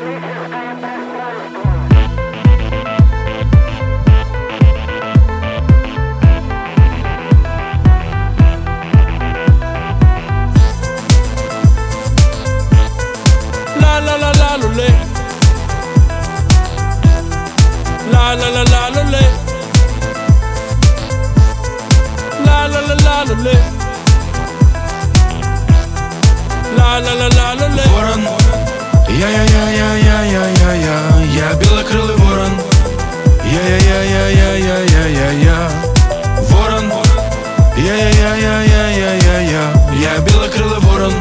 La la la la lule. La la la la lule. La la la la lule. La la la la луле. Ворон, я белокрылый ворон. Я ворон, я белокрылый ворон.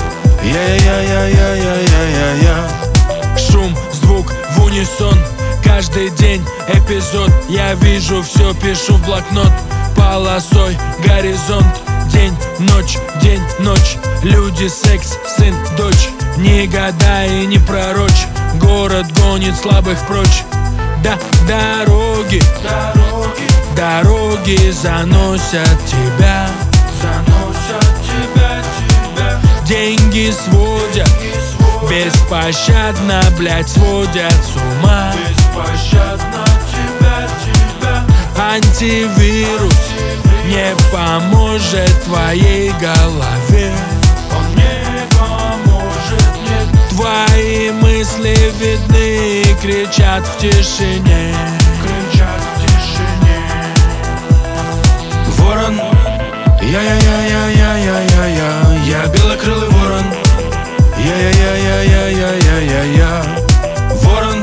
Я. Шум, звук в унисон. Каждый день эпизод. Я вижу все, пишу в блокнот. Полосой горизонт. День, ночь, люди, секс, сын, дочь. Не гадай и не пророчь. Город гонит слабых прочь. Да, дороги заносят тебя. Деньги сводят, беспощадно, блять, сводят с ума. Антивирус не поможет твоей голове. Он не поможет, нет. Твои мысли видны и кричат в тишине. Ворон, я белокрылый ворон. Я ворон,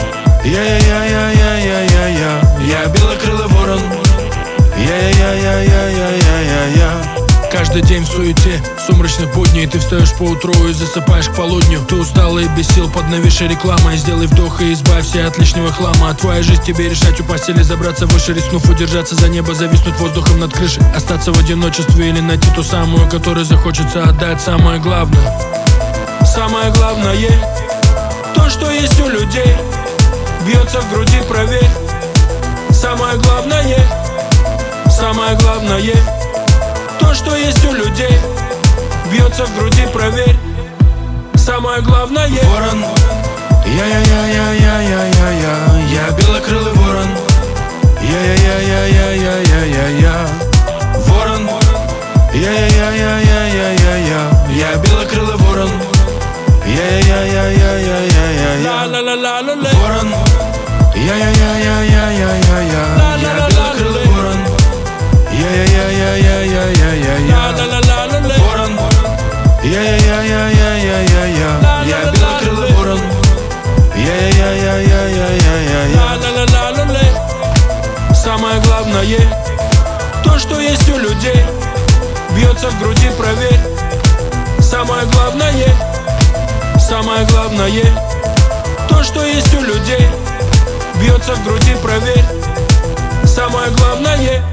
я белокрылый ворон. Я. Каждый день в суете сумрачных будней. Ты встаешь поутру и засыпаешь к полудню. Ты устал и без сил под нависшей рекламой. Сделай вдох и избавься от лишнего хлама. Твоя жизнь тебе решать, у постели забраться выше. Рискнув удержаться за небо, зависнуть воздухом над крышей. Остаться в одиночестве или найти ту самую, которой захочется отдать самое главное. Самое главное, то, что есть у людей, бьется в груди, проверь. Самое главное, то, что есть у людей, бьется в груди, проверь. Самое главное. Ворон, я белокрылый ворон. Я ворон, я белокрылый ворон. La la la la lule. Ворон, я белокрылый ворон. Я La la la lule. ворон, я белокрылый ворон. La la la la lule. Самое главное, то, что есть у людей, бьется в груди, проверь. Самое главное, то, что есть у людей, бьется в груди, проверь. Самое главное.